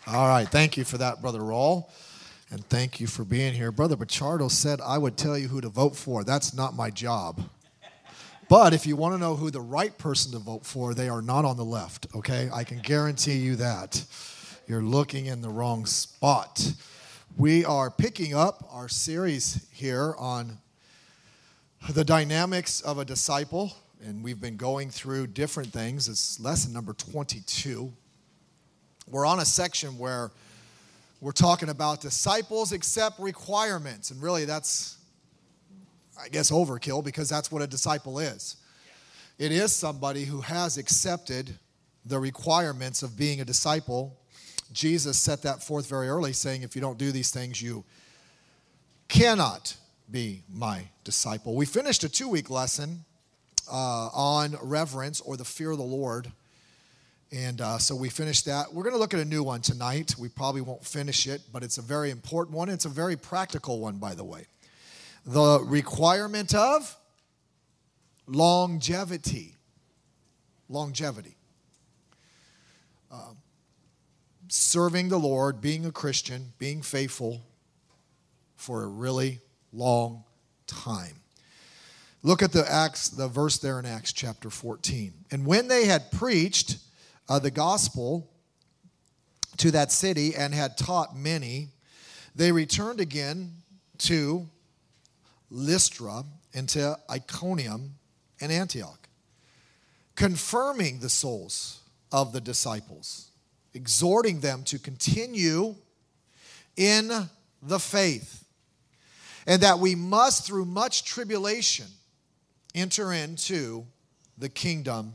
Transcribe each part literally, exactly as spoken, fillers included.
All right, thank you for that, Brother Rawl, and thank you for being here. Brother Bachardo said I would tell you who to vote for. That's not my job. But if you want to know who the right person to vote for, they are not on the left, okay? I can guarantee you that. You're looking in the wrong spot. We are picking up our series here on the dynamics of a disciple, and we've been going through different things. It's lesson number twenty-two. We're on a section where we're talking about disciples accept requirements, and really that's, I guess, overkill, because that's what a disciple is. It is somebody who has accepted the requirements of being a disciple. Jesus set that forth very early, saying, if you don't do these things, you cannot be my disciple. We finished a two-week lesson uh, on reverence, or the fear of the Lord. And uh, so we finished that. We're going to look at a new one tonight. We probably won't finish it, but it's a very important one. It's a very practical one, by the way. The requirement of longevity. Longevity. Uh, serving the Lord, being a Christian, being faithful for a really long time. Look at the Acts, the verse there in Acts chapter fourteen. And when they had preached uh, the gospel to that city and had taught many, they returned again to Lystra and to Iconium and Antioch, confirming the souls of the disciples, exhorting them to continue in the faith, and that we must, through much tribulation, enter into the kingdom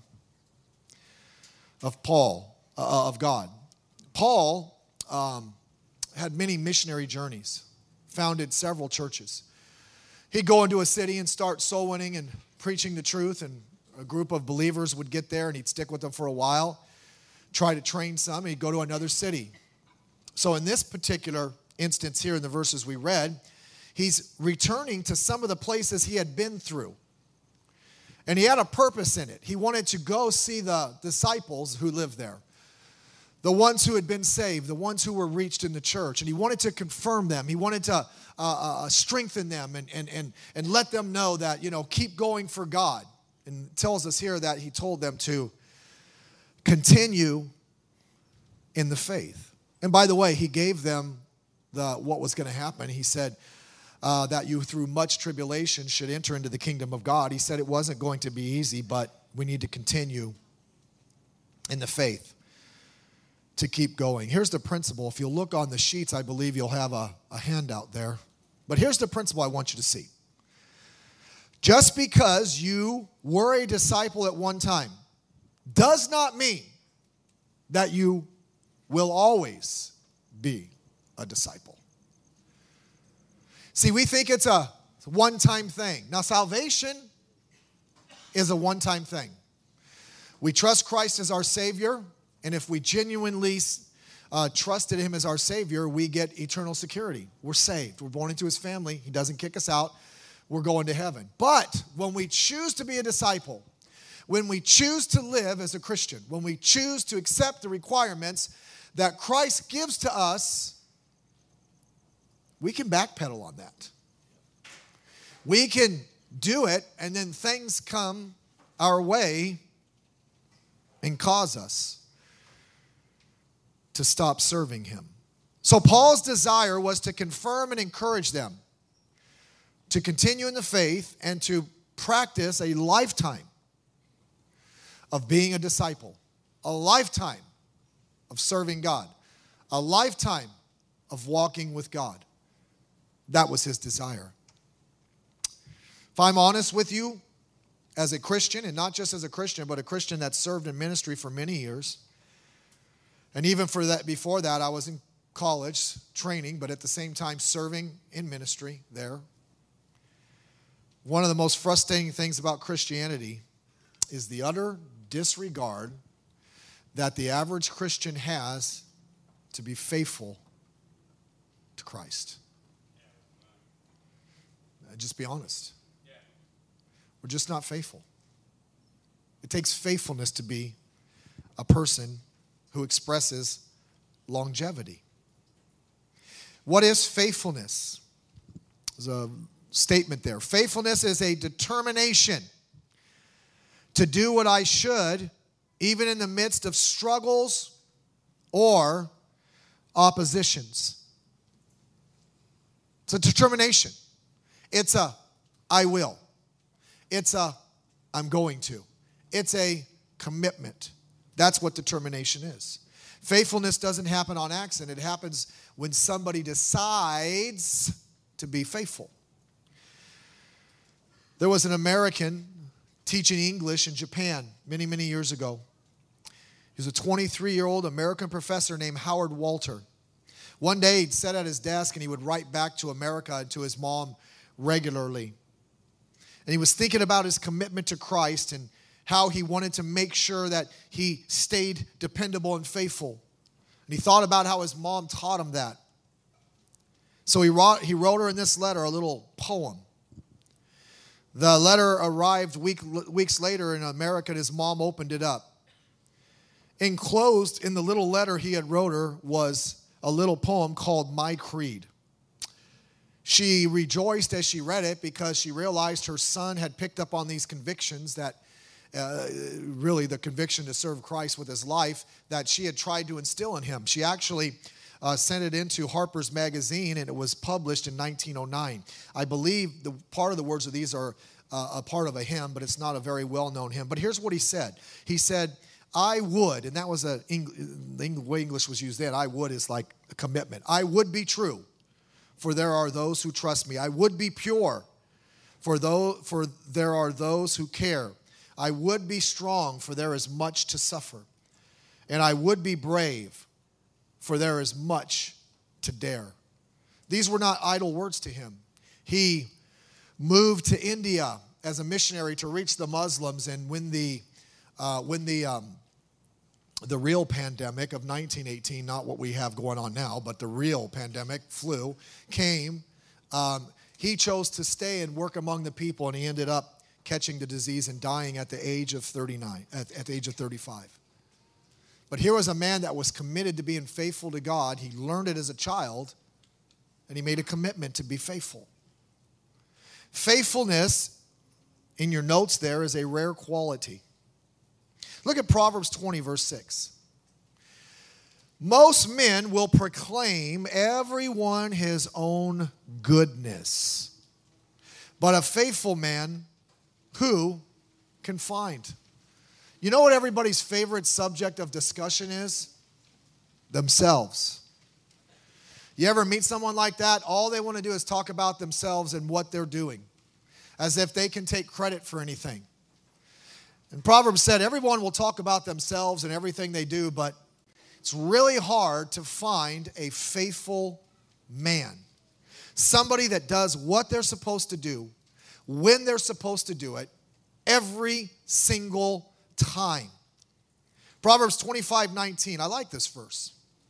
of Paul, uh, of God. Paul um, had many missionary journeys, founded several churches. He'd go into a city and start soul winning and preaching the truth, and a group of believers would get there, and he'd stick with them for a while, try to train some, and he'd go to another city. So in this particular instance here in the verses we read, he's returning to some of the places he had been through. And he had a purpose in it. He wanted to go see the disciples who lived there, the ones who had been saved, the ones who were reached in the church. And he wanted to confirm them. He wanted to uh, uh, strengthen them and, and, and, and let them know that, you know, keep going for God. And it tells us here that he told them to continue in the faith. And by the way, he gave them the what was going to happen. He said, Uh, that you through much tribulation should enter into the kingdom of God. He said it wasn't going to be easy, but we need to continue in the faith to keep going. Here's the principle. If you look on the sheets, I believe you'll have a, a handout there. But here's the principle I want you to see. Just because you were a disciple at one time does not mean that you will always be a disciple. See, we think it's a one-time thing. Now, salvation is a one-time thing. We trust Christ as our Savior, and if we genuinely uh, trusted Him as our Savior, we get eternal security. We're saved. We're born into His family. He doesn't kick us out. We're going to heaven. But when we choose to be a disciple, when we choose to live as a Christian, when we choose to accept the requirements that Christ gives to us, we can backpedal on that. We can do it, and then things come our way and cause us to stop serving Him. So Paul's desire was to confirm and encourage them to continue in the faith and to practice a lifetime of being a disciple, a lifetime of serving God, a lifetime of walking with God. That was his desire. If I'm honest with you, as a Christian, and not just as a Christian, but a Christian that served in ministry for many years, and even for that before that, I was in college training, but at the same time serving in ministry there. One of the most frustrating things about Christianity is the utter disregard that the average Christian has to be faithful to Christ. Just be honest. Yeah. We're just not faithful. It takes faithfulness to be a person who expresses longevity. What is faithfulness? There's a statement there. Faithfulness is a determination to do what I should, even in the midst of struggles or oppositions. It's a determination. It's a I will. It's a I'm going to. It's a commitment. That's what determination is. Faithfulness doesn't happen on accident. It happens when somebody decides to be faithful. There was an American teaching English in Japan many, many years ago. He was a twenty-three-year-old American professor named Howard Walter. One day he'd sit at his desk and he would write back to America and to his mom regularly. And he was thinking about his commitment to Christ and how he wanted to make sure that he stayed dependable and faithful. And he thought about how his mom taught him that. So he wrote, he wrote her in this letter a little poem. The letter arrived week, weeks later in America, and his mom opened it up. Enclosed in the little letter he had wrote her was a little poem called My Creed. She rejoiced as she read it because she realized her son had picked up on these convictions that uh, really the conviction to serve Christ with his life that she had tried to instill in him. She actually uh, sent it into Harper's Magazine, and it was published in nineteen oh nine. I believe the part of the words of these are uh, a part of a hymn, but it's not a very well-known hymn. But here's what he said. He said, I would, and that was a, the way English was used then, I would is like a commitment. I would be true, for there are those who trust me. I would be pure, for, though, for there are those who care. I would be strong, for there is much to suffer. And I would be brave, for there is much to dare. These were not idle words to him. He moved to India as a missionary to reach the Muslims, and when the uh, when the um, the real pandemic of nineteen eighteen, not what we have going on now, but the real pandemic, flu, came, um, he chose to stay and work among the people, and he ended up catching the disease and dying at the age of thirty-nine, at, at the age of thirty-five. But here was a man that was committed to being faithful to God. He learned it as a child, and he made a commitment to be faithful. Faithfulness, in your notes there, is a rare quality. Look at Proverbs twenty, verse six. Most men will proclaim everyone his own goodness, but a faithful man, who can find? You know what everybody's favorite subject of discussion is? Themselves. You ever meet someone like that? All they want to do is talk about themselves and what they're doing, as if they can take credit for anything. And Proverbs said everyone will talk about themselves and everything they do, but it's really hard to find a faithful man. Somebody that does what they're supposed to do, when they're supposed to do it, every single time. Proverbs twenty-five nineteen. I like this verse.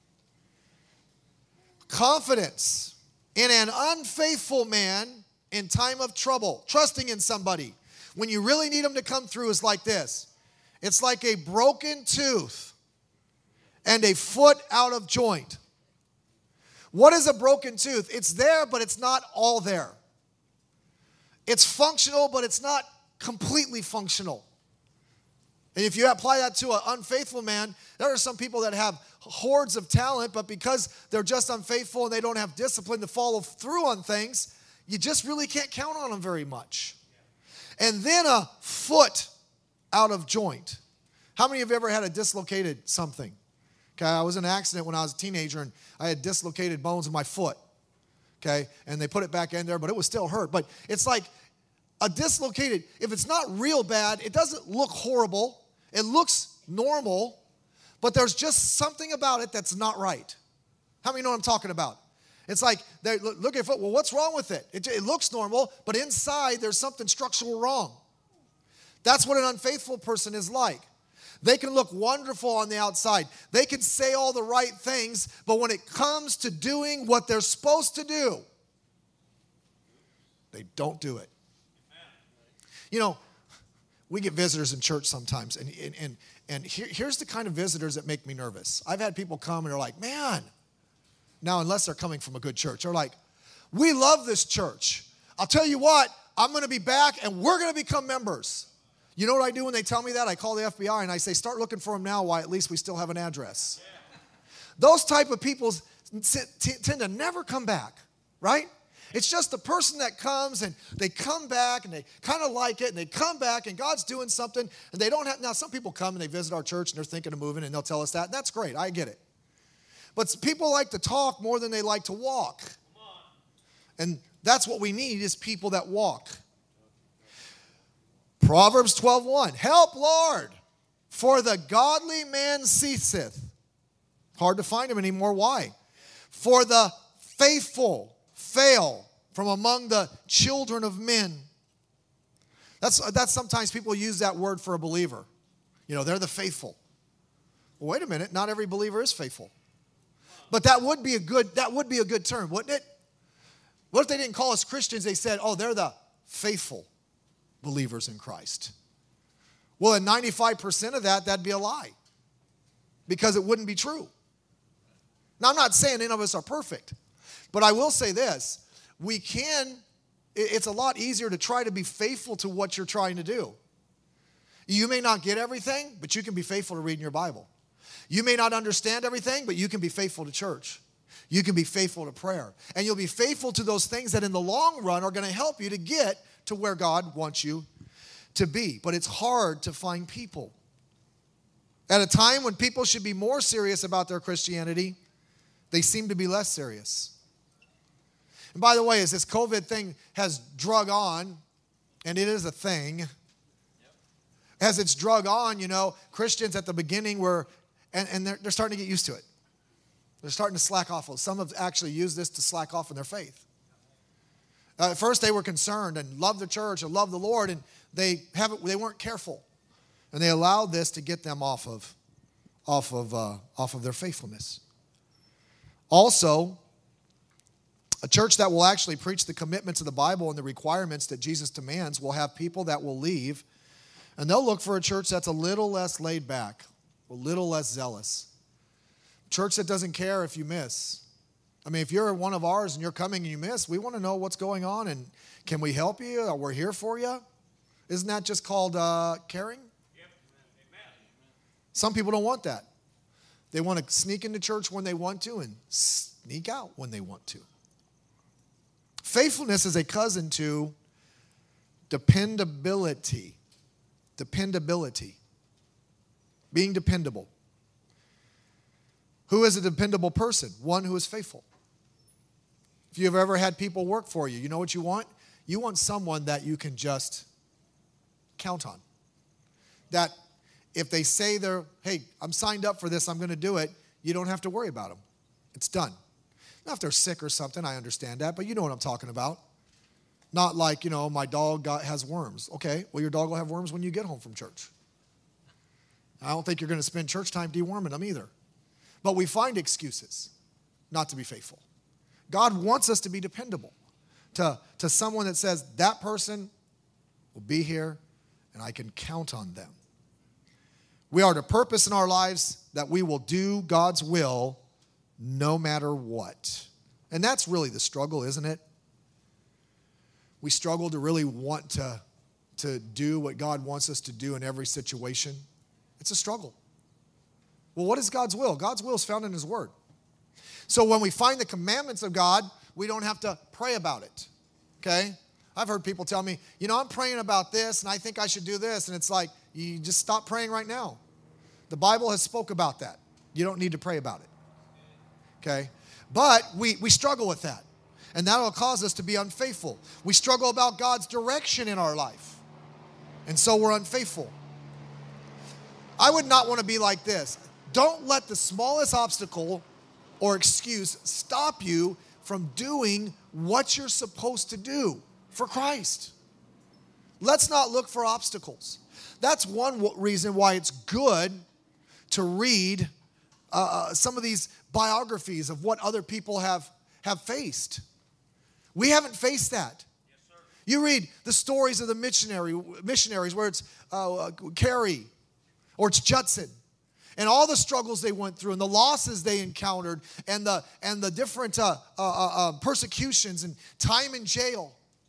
Confidence in an unfaithful man in time of trouble, trusting in somebody when you really need them to come through, is like this. It's like a broken tooth and a foot out of joint. What is a broken tooth? It's there, but it's not all there. It's functional, but it's not completely functional. And if you apply that to an unfaithful man, there are some people that have hordes of talent, but because they're just unfaithful and they don't have discipline to follow through on things, you just really can't count on them very much. And then a foot out of joint. How many of you ever had a dislocated something? Okay, I was in an accident when I was a teenager, and I had dislocated bones in my foot. Okay, and they put it back in there, but it was still hurt. But it's like a dislocated, if it's not real bad, it doesn't look horrible. It looks normal, but there's just something about it that's not right. How many know what I'm talking about? It's like, they look, look at your foot, well, what's wrong with it? it? It looks normal, but inside there's something structural wrong. That's what an unfaithful person is like. They can look wonderful on the outside. They can say all the right things, but when it comes to doing what they're supposed to do, they don't do it. You know, we get visitors in church sometimes, and, and, and And here, here's the kind of visitors that make me nervous. I've had people come and they're like, man, now unless they're coming from a good church, they're like, we love this church. I'll tell you what, I'm going to be back and we're going to become members. You know what I do when they tell me that? I call the F B I and I say, start looking for them now while at least we still have an address. Yeah. Those type of people t- tend to never come back, right? It's just the person that comes and they come back and they kind of like it and they come back and God's doing something and they don't have, now some people come and they visit our church and they're thinking of moving and they'll tell us that. That's great, I get it. But people like to talk more than they like to walk. And that's what we need is people that walk. Proverbs twelve one, help, Lord, for the godly man ceaseth. Hard to find him anymore. Why? For the faithful fail from among the children of men. That's, that's sometimes people use that word for a believer. You know, they're the faithful. Well, wait a minute, not every believer is faithful. But that would be a good, that would be a good term, wouldn't it? What if they didn't call us Christians? They said, oh, they're the faithful believers in Christ. Well, at ninety-five percent of that, that'd be a lie. Because it wouldn't be true. Now, I'm not saying any of us are perfect. But I will say this. We can, it's a lot easier to try to be faithful to what you're trying to do. You may not get everything, but you can be faithful to reading your Bible. You may not understand everything, but you can be faithful to church. You can be faithful to prayer. And you'll be faithful to those things that in the long run are going to help you to get to where God wants you to be. But it's hard to find people. At a time when people should be more serious about their Christianity, they seem to be less serious. And by the way, as this COVID thing has drug on, and it is a thing, as it's drug on, you know, Christians at the beginning were, and, and they're, they're starting to get used to it. They're starting to slack off. Some have actually used this to slack off in their faith. Uh, at first, they were concerned and loved the church and loved the Lord, and they haven't. They weren't careful, and they allowed this to get them off of, off of, uh, off of their faithfulness. Also, a church that will actually preach the commitments of the Bible and the requirements that Jesus demands will have people that will leave, and they'll look for a church that's a little less laid back, a little less zealous. Church that doesn't care if you miss. I mean, if you're one of ours and you're coming and you miss, we want to know what's going on and can we help you? We're here for you. Isn't that just called uh, caring? Yep. Amen. Some people don't want that. They want to sneak into church when they want to and sneak out when they want to. Faithfulness is a cousin to dependability. Dependability. Being dependable. Who is a dependable person? One who is faithful. If you've ever had people work for you, you know what you want? You want someone that you can just count on. That if they say they're, hey, I'm signed up for this, I'm going to do it, you don't have to worry about them. It's done. Now, if they're sick or something, I understand that, but you know what I'm talking about. Not like, you know, my dog got, has worms. Okay, well, your dog will have worms when you get home from church. I don't think you're going to spend church time deworming them either. But we find excuses not to be faithful. God wants us to be dependable to, to someone that says, that person will be here and I can count on them. We are to purpose in our lives that we will do God's will no matter what. And that's really the struggle, isn't it? We struggle to really want to, to do what God wants us to do in every situation. It's a struggle. Well, what is God's will? God's will is found in His Word. So when we find the commandments of God, we don't have to pray about it, okay? I've heard people tell me, you know, I'm praying about this, and I think I should do this, and it's like, you just stop praying right now. The Bible has spoke about that. You don't need to pray about it, okay? But we, we struggle with that, and that will cause us to be unfaithful. We struggle about God's direction in our life, and so we're unfaithful. I would not want to be like this. Don't let the smallest obstacle or excuse stop you from doing what you're supposed to do for Christ. Let's not look for obstacles. That's one reason why it's good to read uh, some of these biographies of what other people have, have faced. We haven't faced that. Yes, sir. You read the stories of the missionary missionaries where it's uh, Carrie, Or it's Judson. And all the struggles they went through and the losses they encountered and the, and the different uh, uh, uh, persecutions and time in jail.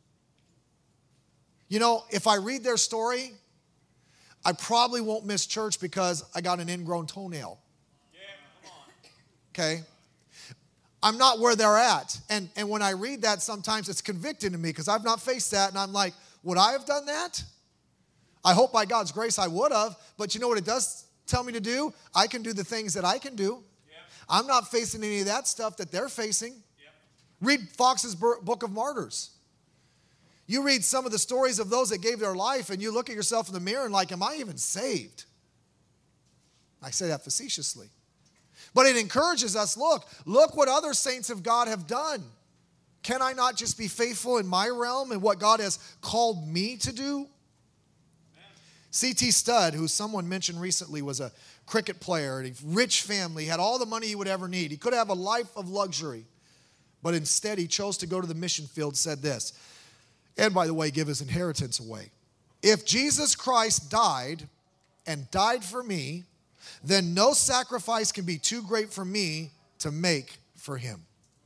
You know, if I read their story, I probably won't miss church because I got an ingrown toenail. Yeah, come on. Okay? I'm not where they're at. And, and when I read that, sometimes it's convicting to me because I've not faced that. And I'm like, would I have done that? I hope by God's grace I would have. But you know what it does tell me to do? I can do the things that I can do. Yeah. I'm not facing any of that stuff that they're facing. Yeah. Read Fox's Book of Martyrs. You read some of the stories of those that gave their life and you look at yourself in the mirror and like, am I even saved? I say that facetiously. But it encourages us, look, look what other saints of God have done. Can I not just be faithful in my realm and what God has called me to do? C T Studd, who someone mentioned recently, was a cricket player, a rich family, had all the money he would ever need. He could have a life of luxury, but instead he chose to go to the mission field, said this, and by the way, give his inheritance away. If Jesus Christ died and died for me, then no sacrifice can be too great for me to make for him.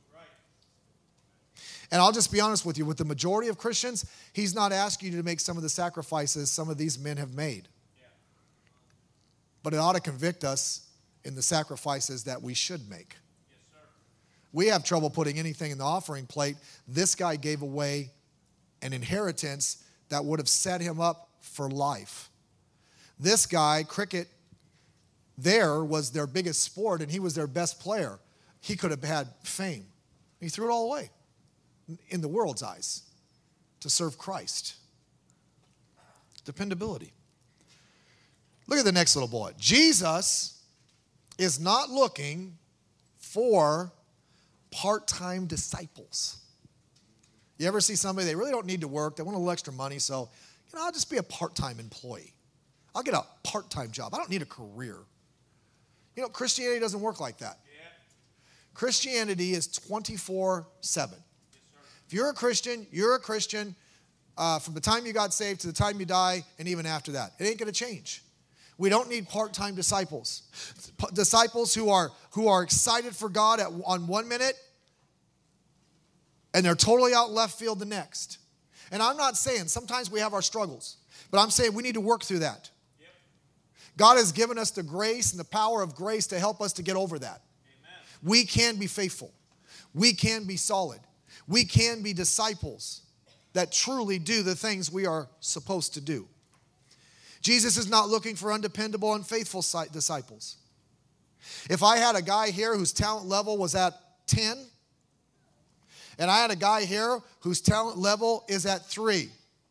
And I'll just be honest with you, with the majority of Christians, he's not asking you to make some of the sacrifices some of these men have made. Yeah. But it ought to convict us in the sacrifices that we should make. Yes, sir. We have trouble putting anything in the offering plate. This guy gave away an inheritance that would have set him up for life. This guy, cricket, there was their biggest sport, and he was their best player. He could have had fame. He threw it all away. In the world's eyes, to serve Christ. Dependability. Look at the next little bullet. Jesus is not looking for part-time disciples. You ever see somebody, they really don't need to work, they want a little extra money, so, you know, I'll just be a part-time employee. I'll get a part-time job. I don't need a career. You know, Christianity doesn't work like that. Yeah. Christianity is twenty-four seven. If you're a Christian, you're a Christian uh, from the time you got saved to the time you die and even after that. It ain't going to change. We don't need part-time disciples. P- disciples who are, who are excited for God at, on one minute and they're totally out left field the next. And I'm not saying, sometimes we have our struggles, but I'm saying we need to work through that. Yep. God has given us the grace and the power of grace to help us to get over that. Amen. We can be faithful. We can be solid. We can be disciples that truly do the things we are supposed to do. Jesus is not looking for undependable, unfaithful disciples. If I had a guy here whose talent level was at ten, and I had a guy here whose talent level is at three,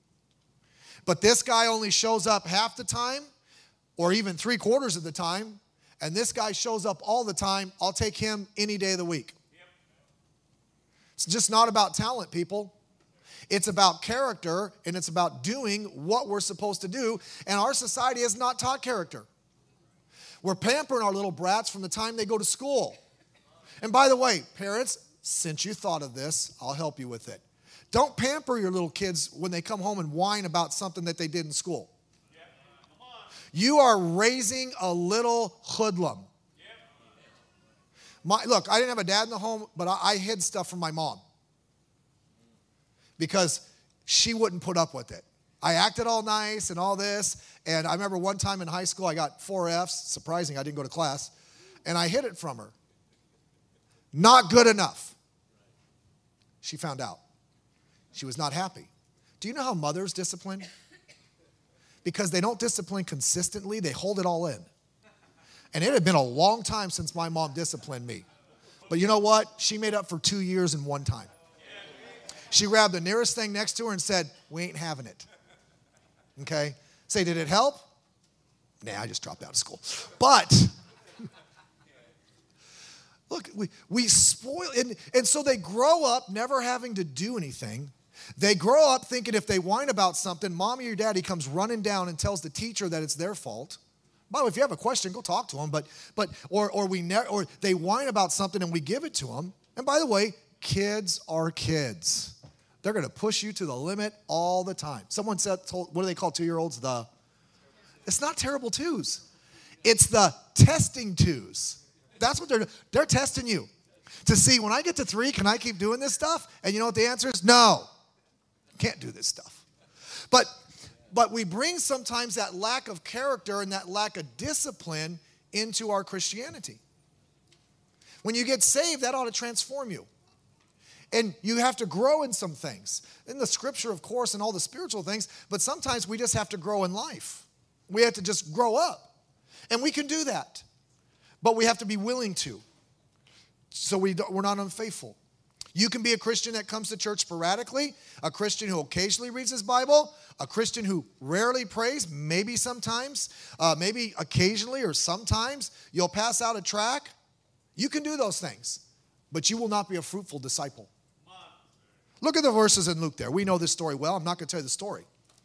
but this guy only shows up half the time, or even three quarters of the time, and this guy shows up all the time, I'll take him any day of the week. It's just not about talent, people. It's about character, and it's about doing what we're supposed to do. And our society has not taught character. We're pampering our little brats from the time they go to school. And by the way, parents, since you thought of this, I'll help you with it. Don't pamper your little kids when they come home and whine about something that they did in school. You are raising a little hoodlum. My, look, I didn't have a dad in the home, but I, I hid stuff from my mom because she wouldn't put up with it. I acted all nice and all this, and I remember one time in high school I got four F's. Surprising, I didn't go to class, and I hid it from her. Not good enough. She found out. She was not happy. Do you know how mothers discipline? Because they don't discipline consistently, they hold it all in. And it had been a long time since my mom disciplined me. But you know what? She made up for two years in one time. She grabbed the nearest thing next to her and said, we ain't having it. Okay? Say, did it help? Nah, I just dropped out of school. But, look, we, we spoil, and, and so they grow up never having to do anything. They grow up thinking if they whine about something, mommy or daddy comes running down and tells the teacher that it's their fault. By the way, if you have a question, go talk to them. But, but, or, or we, ne- or they whine about something and we give it to them. And by the way, kids are kids. They're going to push you to the limit all the time. Someone said, told, what do they call two-year-olds? The, it's not terrible twos. It's the testing twos. That's what they're doing. They're testing you to see, when I get to three, can I keep doing this stuff? And you know what the answer is? No. Can't do this stuff. But but we bring sometimes that lack of character and that lack of discipline into our Christianity. When you get saved, that ought to transform you. And you have to grow in some things. In the scripture, of course, and all the spiritual things, but sometimes we just have to grow in life. We have to just grow up. And we can do that. But we have to be willing to. So we don't, we're not unfaithful. You can be a Christian that comes to church sporadically, a Christian who occasionally reads his Bible, a Christian who rarely prays, maybe sometimes, uh, maybe occasionally or sometimes. You'll pass out a tract. You can do those things, but you will not be a fruitful disciple. Look at the verses in Luke there. We know this story well. I'm not going to tell you the story.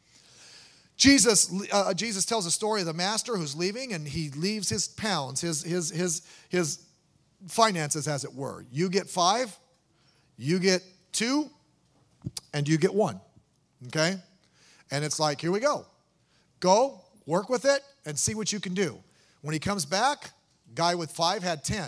Jesus, uh, Jesus tells a story of the master who's leaving, and he leaves his pounds, his, his, his, his finances, as it were. You get five, you get two, and you get one, okay? And it's like, here we go. Go, work with it, and see what you can do. When he comes back, guy with five had ten.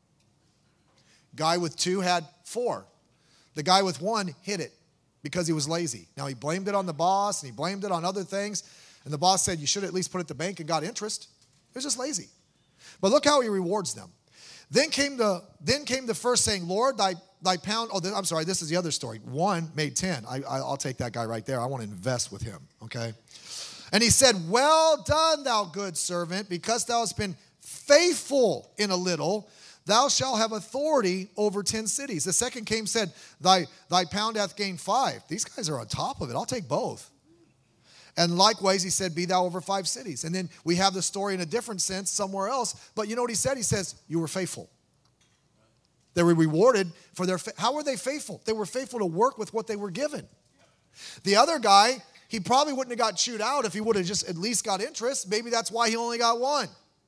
Guy with two had four. The guy with one hid it because he was lazy. Now, he blamed it on the boss, and he blamed it on other things. And the boss said, you should at least put it at the bank and got interest. He was just lazy. But look how he rewards them. Then came the, then came the first saying, Lord, thy, thy pound, oh, I'm sorry, this is the other story. One made ten. I, I, I'll take that guy right there. I want to invest with him, okay? And he said, well done, thou good servant, because thou hast been faithful in a little, thou shalt have authority over ten cities. The second came, said, thy, thy pound hath gained five. These guys are on top of it. I'll take both. And likewise, he said, be thou over five cities. And then we have the story in a different sense somewhere else. But you know what he said? He says, you were faithful. They were rewarded for their, fa- how were they faithful? They were faithful to work with what they were given. The other guy, he probably wouldn't have got chewed out if he would have just at least got interest. Maybe that's why he only got one.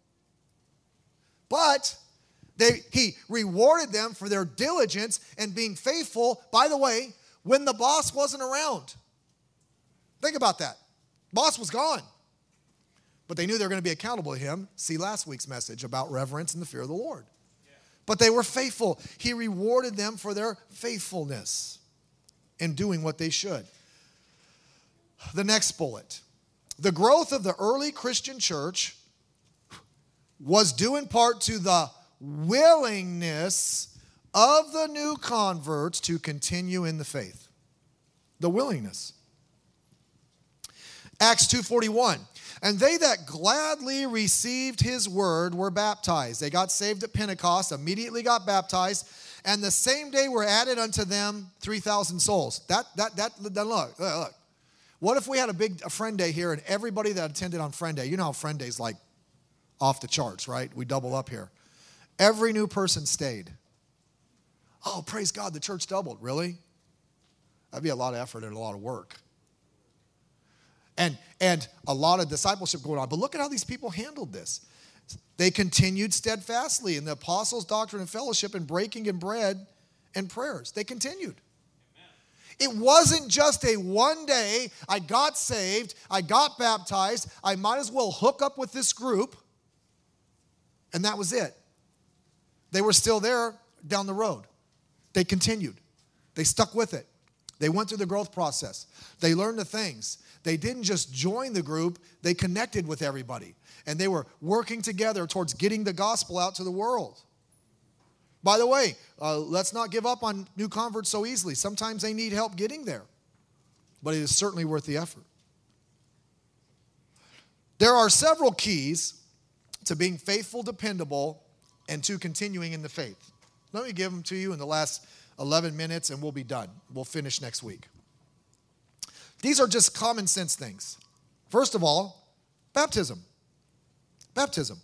But they, he rewarded them for their diligence and being faithful, by the way, when the boss wasn't around. Think about that. Boss was gone. But they knew they were going to be accountable to him. See last week's message about reverence and the fear of the Lord. Yeah. But they were faithful. He rewarded them for their faithfulness in doing what they should. The next bullet. The growth of the early Christian church was due in part to the willingness of the new converts to continue in the faith. The willingness. Acts two forty-one. And they that gladly received his word were baptized. They got saved at Pentecost, immediately got baptized, and the same day were added unto them three thousand souls. That, that, that, that look, look. What if we had a big a friend day here and everybody that attended on friend day, you know how friend day's like off the charts, right? We double up here. Every new person stayed. Oh, praise God, the church doubled. Really? That'd be a lot of effort and a lot of work. And, and a lot of discipleship going on. But look at how these people handled this. They continued steadfastly in the apostles' doctrine and fellowship and breaking in bread and prayers. They continued. It wasn't just a one day, I got saved, I got baptized, I might as well hook up with this group, and that was it. They were still there down the road. They continued. They stuck with it. They went through the growth process. They learned the things. They didn't just join the group, they connected with everybody. And they were working together towards getting the gospel out to the world. By the way, uh, let's not give up on new converts so easily. Sometimes they need help getting there. But it is certainly worth the effort. There are several keys to being faithful, dependable, and to continuing in the faith. Let me give them to you in the last eleven minutes and we'll be done. We'll finish next week. These are just common sense things. First of all, baptism. Baptism.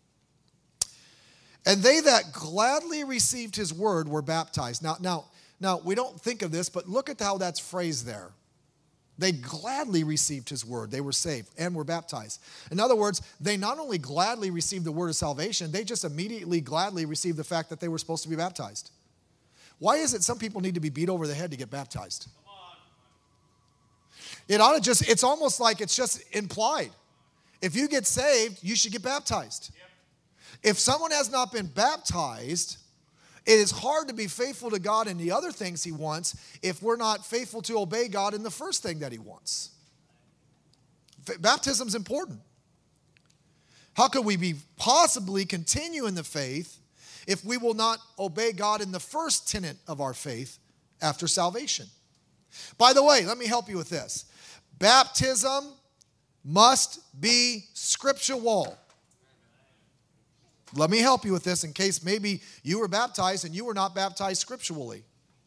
And they that gladly received his word were baptized. Now, now, now we don't think of this, but look at how that's phrased there. They gladly received his word. They were saved and were baptized. In other words, they not only gladly received the word of salvation, they just immediately gladly received the fact that they were supposed to be baptized. Why is it some people need to be beat over the head to get baptized? It ought to just, it's almost like it's just implied. If you get saved, you should get baptized. If someone has not been baptized, it is hard to be faithful to God in the other things he wants if we're not faithful to obey God in the first thing that he wants. Baptism is important. How could we be possibly continue in the faith if we will not obey God in the first tenet of our faith after salvation? By the way, let me help you with this. Baptism must be scriptural. Let me help you with this in case maybe you were baptized and you were not baptized scripturally.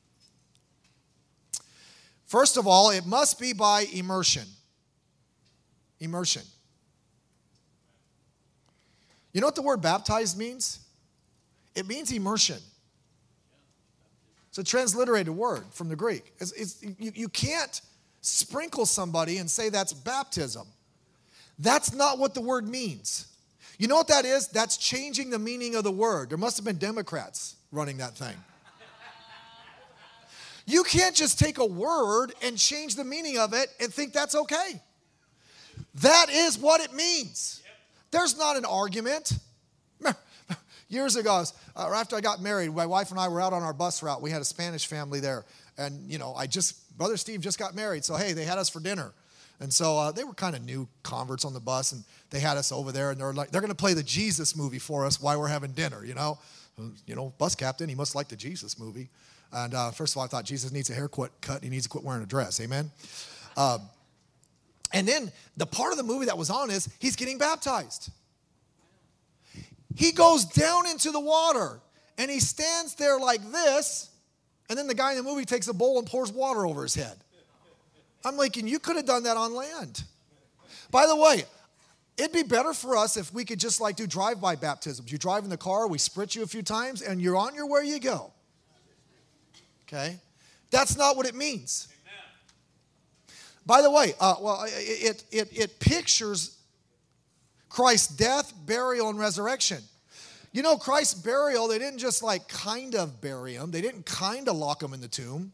First of all, it must be by immersion. Immersion. You know what the word baptized means? It means immersion. It's a transliterated word from the Greek. It's, it's, you, you can't sprinkle somebody and say that's baptism. That's not what the word means. You know what that is? That's changing the meaning of the word. There must have been Democrats running that thing. You can't just take a word and change the meaning of it and think that's okay. That is what it means. There's not an argument. Years ago, uh, after I got married, my wife and I were out on our bus route. We had a Spanish family there. And, you know, I just, Brother Steve just got married. So, hey, they had us for dinner. And so uh, they were kind of new converts on the bus. And they had us over there. And they're like, they're going to play the Jesus movie for us while we're having dinner, you know. You know, bus captain, he must like the Jesus movie. And uh, first of all, I thought Jesus needs a haircut cut. He needs to quit wearing a dress. Amen. Um, and then the part of the movie that was on is he's getting baptized. He goes down into the water, and he stands there like this, and then the guy in the movie takes a bowl and pours water over his head. I'm like, and you could have done that on land. By the way, it'd be better for us if we could just like do drive-by baptisms. You drive in the car, we spritz you a few times, and you're on your way you go. Okay? That's not what it means. Amen. By the way, uh, well, it, it, it pictures Christ's death, burial, and resurrection. You know, Christ's burial, they didn't just like kind of bury him. They didn't kind of lock him in the tomb.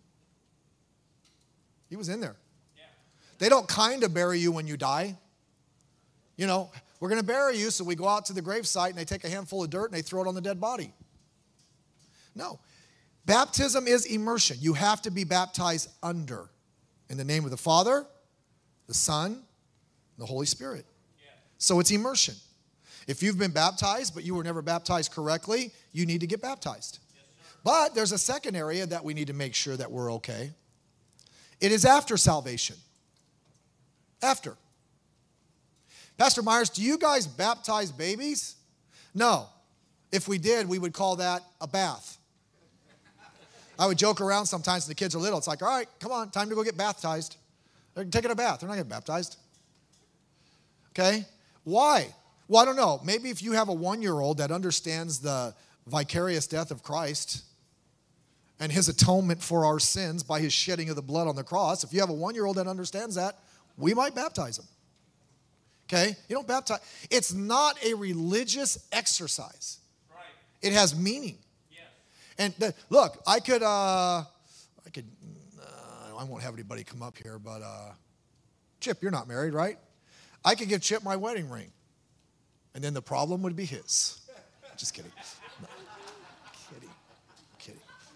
He was in there. Yeah. They don't kind of bury you when you die. You know, we're going to bury you, so we go out to the gravesite and they take a handful of dirt and they throw it on the dead body. No. Baptism is immersion. You have to be baptized under. In the name of the Father, the Son, and the Holy Spirit. So it's immersion. If you've been baptized, but you were never baptized correctly, you need to get baptized. Yes, but there's a second area that we need to make sure that we're okay. It is after salvation. After. Pastor Myers, do you guys baptize babies? No. If we did, we would call that a bath. I would joke around sometimes when the kids are little. It's like, all right, come on, time to go get baptized. They're taking a bath. They're not getting baptized. Okay? Why? Well, I don't know. Maybe if you have a one-year-old that understands the vicarious death of Christ and his atonement for our sins by his shedding of the blood on the cross, if you have a one-year-old that understands that, we might baptize him. Okay? You don't baptize. It's not a religious exercise. Right. It has meaning. Yes. And the, look, I could, uh, I could, uh, I won't have anybody come up here, but uh, Chip, you're not married, right? I could give Chip my wedding ring, and then the problem would be his. Just kidding. No. Kidding. Kidding.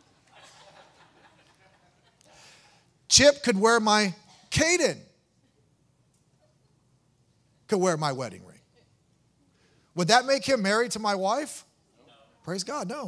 Chip could wear my, Caden could wear my wedding ring. Would that make him married to my wife? No. Praise God, no.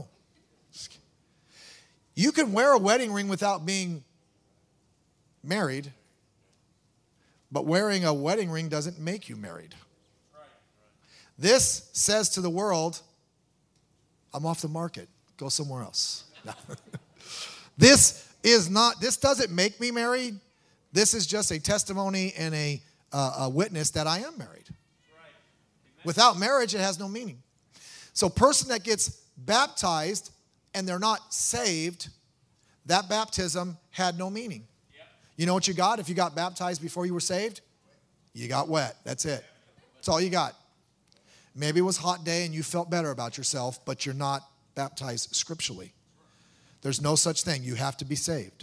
You can wear a wedding ring without being married. But wearing a wedding ring doesn't make you married. Right, right. This says to the world, I'm off the market. Go somewhere else. No. This is not, this doesn't make me married. This is just a testimony and a, uh, a witness that I am married. Right. Without marriage, it has no meaning. So a person that gets baptized and they're not saved, that baptism had no meaning. You know what you got if you got baptized before you were saved? You got wet. That's it. That's all you got. Maybe it was a hot day and you felt better about yourself, but you're not baptized scripturally. There's no such thing. You have to be saved.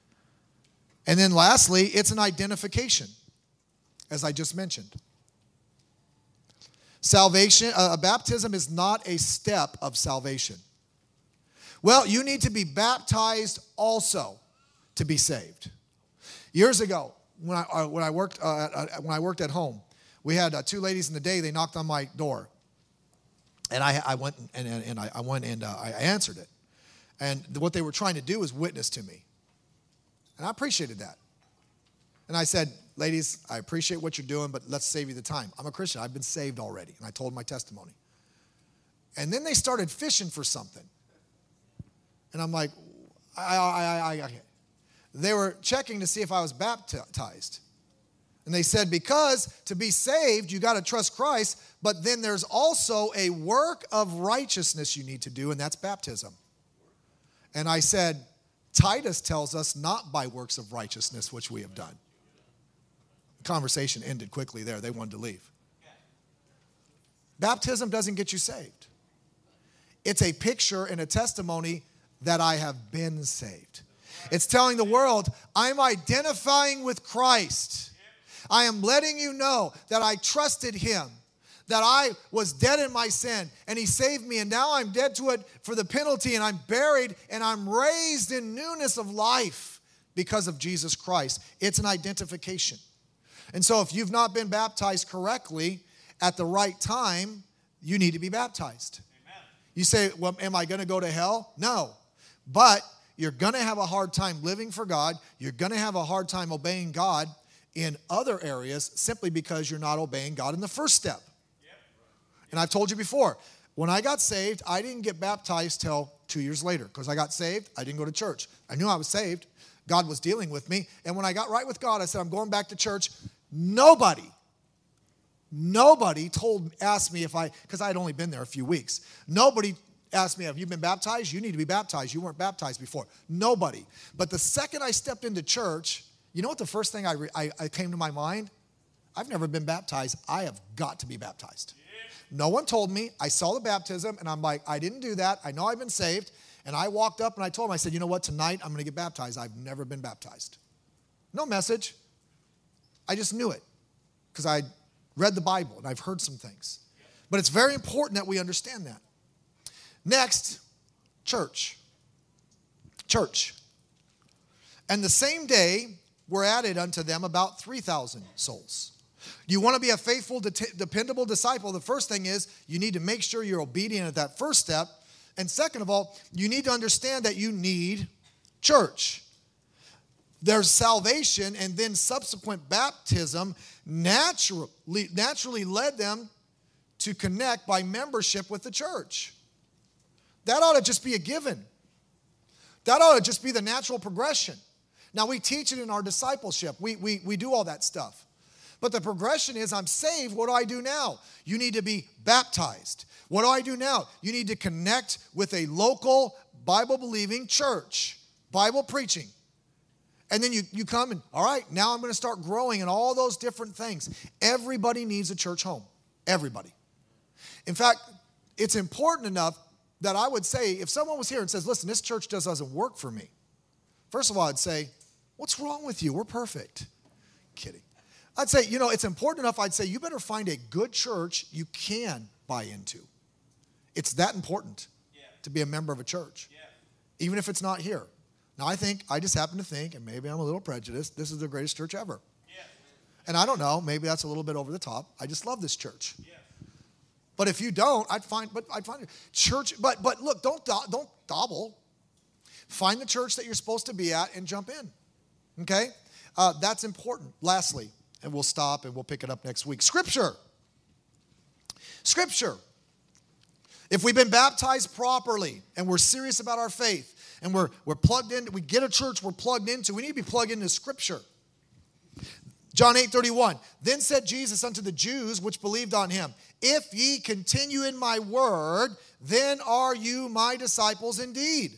And then lastly, it's an identification, as I just mentioned. Salvation, uh, a baptism is not a step of salvation. Well, you need to be baptized also to be saved. Years ago, when I, uh, when I, worked, uh, uh, when I worked at home, we had uh, two ladies in the day. They knocked on my door. And I, I went and, and, and I, I went and uh, I answered it. And what they were trying to do was witness to me. And I appreciated that. And I said, ladies, I appreciate what you're doing, but let's save you the time. I'm a Christian. I've been saved already. And I told my testimony. And then they started fishing for something. And I'm like, I, I, I, I, they were checking to see if I was baptized. And they said, because to be saved, you got to trust Christ, but then there's also a work of righteousness you need to do, and that's baptism. And I said, Titus tells us not by works of righteousness which we have done. The conversation ended quickly there. They wanted to leave. Baptism doesn't get you saved. It's a picture and a testimony that I have been saved. It's telling the world, I'm identifying with Christ. I am letting you know that I trusted him, that I was dead in my sin, and he saved me, and now I'm dead to it for the penalty, and I'm buried, and I'm raised in newness of life because of Jesus Christ. It's an identification. And so if you've not been baptized correctly at the right time, you need to be baptized. Amen. You say, well, am I going to go to hell? No. But you're going to have a hard time living for God. You're going to have a hard time obeying God in other areas simply because you're not obeying God in the first step. Yep. And I've told you before, when I got saved, I didn't get baptized till two years later because I got saved. I didn't go to church. I knew I was saved. God was dealing with me. And when I got right with God, I said, I'm going back to church. Nobody, nobody told, asked me if I, because I had only been there a few weeks. Nobody asked me, have you been baptized? You need to be baptized. You weren't baptized before. Nobody. But the second I stepped into church, you know what the first thing I, re- I, I came to my mind? I've never been baptized. I have got to be baptized. Yeah. No one told me. I saw the baptism, and I'm like, I didn't do that. I know I've been saved. And I walked up, and I told him, I said, you know what? Tonight, I'm going to get baptized. I've never been baptized. No message. I just knew it because I read the Bible, and I've heard some things. But it's very important that we understand that. Next, church. Church. And the same day, were added unto them about three thousand souls. You want to be a faithful, dependable disciple, the first thing is you need to make sure you're obedient at that first step. And second of all, you need to understand that you need church. There's salvation, and then subsequent baptism naturally, naturally led them to connect by membership with the church. That ought to just be a given. That ought to just be the natural progression. Now, we teach it in our discipleship. We, we, we do all that stuff. But the progression is, I'm saved. What do I do now? You need to be baptized. What do I do now? You need to connect with a local Bible-believing church, Bible preaching. And then you, you come and, all right, now I'm going to start growing in all those different things. Everybody needs a church home. Everybody. In fact, it's important enough that I would say, if someone was here and says, listen, this church just doesn't work for me. First of all, I'd say, what's wrong with you? We're perfect. Kidding. I'd say, you know, it's important enough, I'd say, you better find a good church you can buy into. It's that important yeah. to be a member of a church, yeah. even if it's not here. Now, I think, I just happen to think, and maybe I'm a little prejudiced, this is the greatest church ever. Yeah. And I don't know, maybe that's a little bit over the top. I just love this church. Yeah. But if you don't, I'd find, but I'd find church, but but look, don't don't dobble. Find the church that you're supposed to be at and jump in. Okay? Uh, that's important. Lastly, and we'll stop and we'll pick it up next week. Scripture. Scripture. If we've been baptized properly and we're serious about our faith and we're, we're plugged in, we get a church we're plugged into, we need to be plugged into Scripture. John eight thirty-one. Then said Jesus unto the Jews which believed on him, if ye continue in my word, then are you my disciples indeed.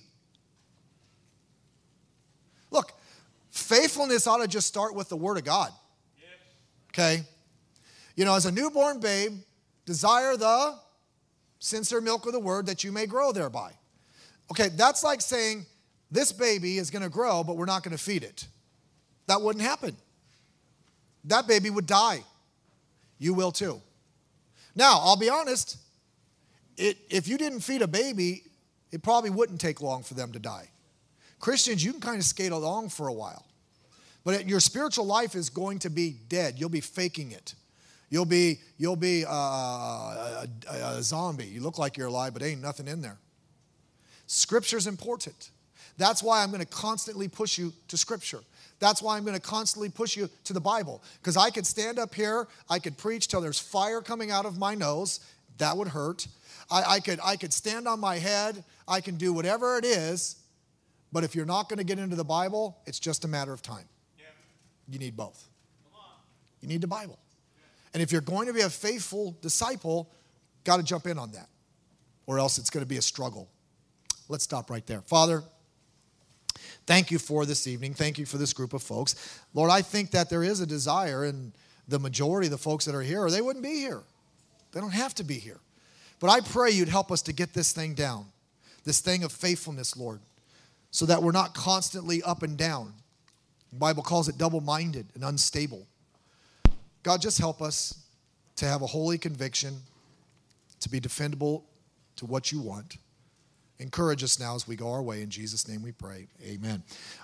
Look, faithfulness ought to just start with the Word of God. Okay? You know, as a newborn babe, desire the sincere milk of the Word that you may grow thereby. Okay, that's like saying this baby is going to grow, but we're not going to feed it. That wouldn't happen. That baby would die. You will too. Now, I'll be honest, it, if you didn't feed a baby, it probably wouldn't take long for them to die. Christians, you can kind of skate along for a while. But your spiritual life is going to be dead. You'll be faking it. You'll be, you'll be uh, a, a, a zombie. You look like you're alive, but ain't nothing in there. Scripture's important. That's why I'm going to constantly push you to Scripture. That's why I'm going to constantly push you to the Bible. Because I could stand up here, I could preach till there's fire coming out of my nose. That would hurt. I, I could, I could stand on my head. I can do whatever it is. But if you're not going to get into the Bible, it's just a matter of time. Yeah. You need both. You need the Bible. Yeah. And if you're going to be a faithful disciple, got to jump in on that. Or else it's going to be a struggle. Let's stop right there. Father, thank you for this evening. Thank you for this group of folks. Lord, I think that there is a desire in the majority of the folks that are here, or they wouldn't be here. They don't have to be here. But I pray you'd help us to get this thing down, this thing of faithfulness, Lord, so that we're not constantly up and down. The Bible calls it double-minded and unstable. God, just help us to have a holy conviction, to be defendable to what you want. Encourage us now as we go our way. In Jesus' name we pray. Amen.